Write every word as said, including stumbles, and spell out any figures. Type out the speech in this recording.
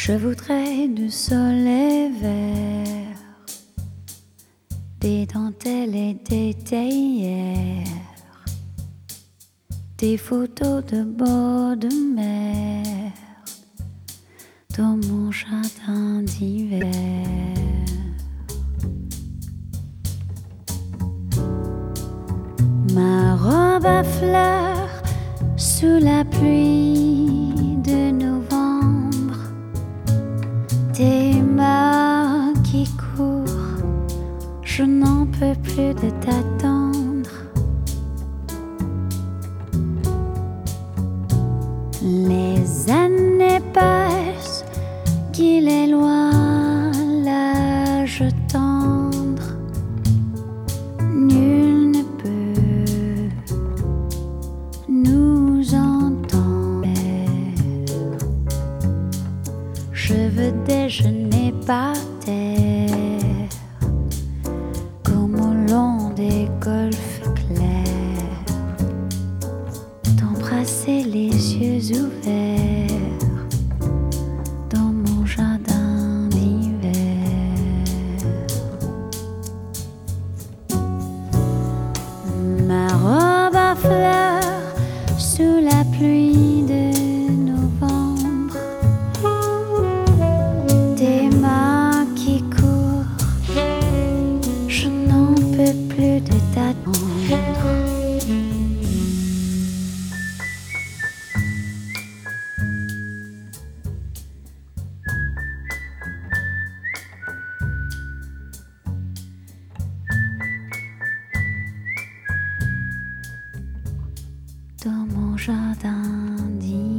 Je voudrais du soleil vert, des dentelles et des théières, des photos de bord de mer dans mon jardin d'hiver. Ma robe à fleurs sous la pluie de novembre, tes mains qui courent, je n'en peux plus de t'attendre. Les années passent, qu'il est loin l'âge tendre, nul ne peut nous entendre. Je veux déjeuner par terre, comme au long des golfes clairs, t'embrasser les yeux ouverts dans mon jardin d'hiver. Ma robe à fleurs sous la pluie de novembre, tes mains qui courent, je n'en peux plus de t'attendre. Dans mon jardin d'hiver.